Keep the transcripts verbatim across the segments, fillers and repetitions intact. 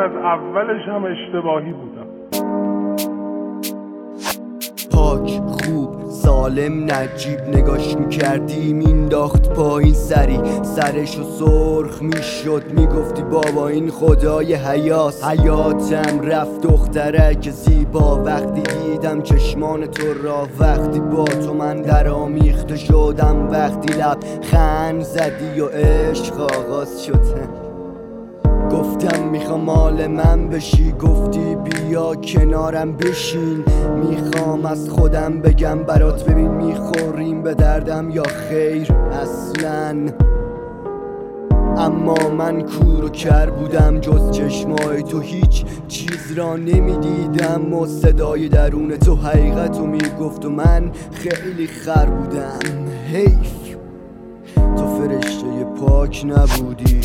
از اولش هم اشتباهی بودم. پاک خوب سالم نجیب نگاش میکردی مینداخت پایین سری سرشو سرخ میشد میگفتی بابا این خدای حیاس. حیاتم رفت دخترک زیبا وقتی دیدم چشمان تو را، وقتی با تو من در آمیخته شدم، وقتی لب خند زدی و عشق آغاز شد. گفتم میخوام مال من بشی، گفتی بیا کنارم بشین. میخوام از خودم بگم برات، ببین میخوریم به دردم یا خیر اصلاً. اما من کور و کر بودم، جز چشمای تو هیچ چیز را نمیدیدم و صدای درون تو حقیقتو میگفت و من خیلی خر بودم. حیف تو فرشته پاک نبودی.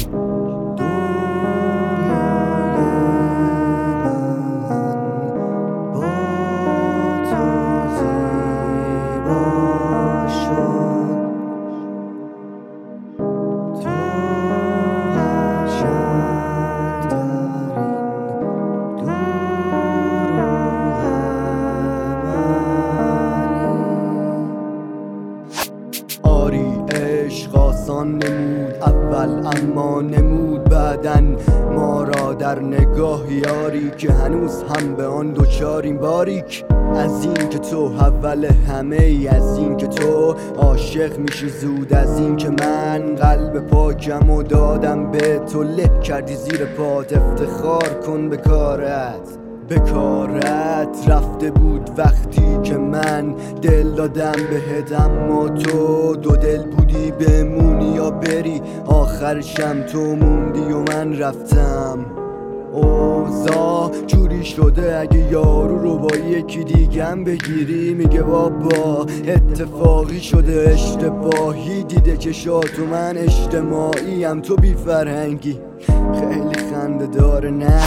آسان نمود اول اما نمود بعدن ما را در نگاه یاری که هنوز هم به آن دوچاریم. باریک از این که تو اول همه ای، از این که تو عاشق میشی زود، از این که من قلب پاکم و دادم به تو، له کردی زیر پات. افتخار کن به کارت، به کارت رفته بود وقتی که من دل دادم بهت، اما تو دو دل بودی بمونی یا بری، آخرشم تو موندی و من رفتم. اوضاع جوری شده اگه یارو رو با یکی دیگم بگیری، میگه بابا اتفاقی شده اشتباهی، دیده چشات و من اجتماعیم تو بی فرهنگی. خیلی خنده داره نه؟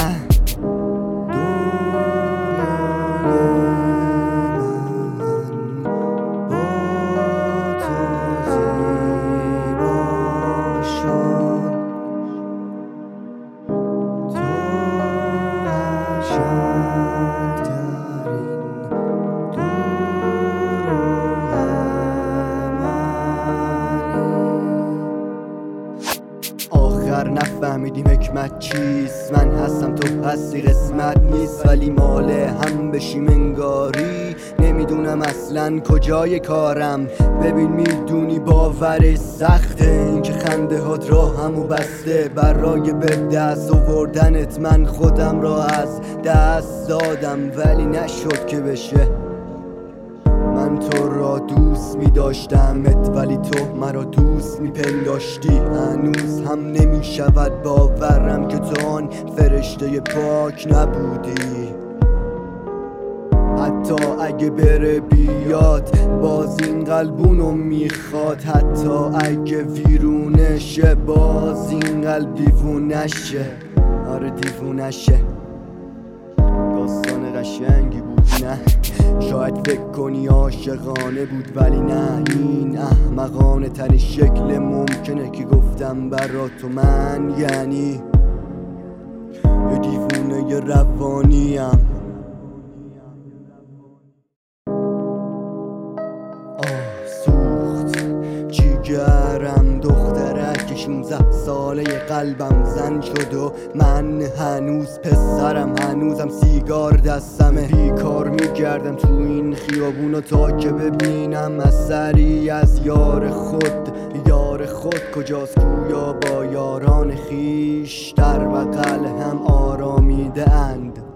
آخر نفهمیدیم حکمت چیست، من هستم تو هستی قسمت نیست، ولی مال هم بشیم انگاری. نمیدونم اصلا کجای کارم، ببین میدونی باورش سخته، این که خنده هات را همو بسته برای به دست آوردنت. من خودم را از دست دادم ولی نشد که بشه. من تو را دوست می داشتمت ولی تو مرا دوست می پنداشتی. هنوز هم نمی شود باورم که تو آن فرشته پاک نبودی. حتی اگه بره بیاد باز این قلبونو میخواد، حتی اگه ویرونشه باز این قلب دیوونشه. آره دیوونشه. داستان قشنگی بود نه؟ شاید فکر کنی عاشقانه بود ولی نه، این احمقانه ترین شکل ممکنه که گفتم برات تو من یعنی یه دیوونه روانیم. آه سوخت جیگرم دخترک شونزده ساله قلبم زن شد و من هنوز پسرم، هنوزم سیگار دستمه، بیکار میگردم تو این خیابونو تا که ببینم اثری از یار خود. یار خود کجاست گویا با یاران خیش در بغل هم آرامیده اند.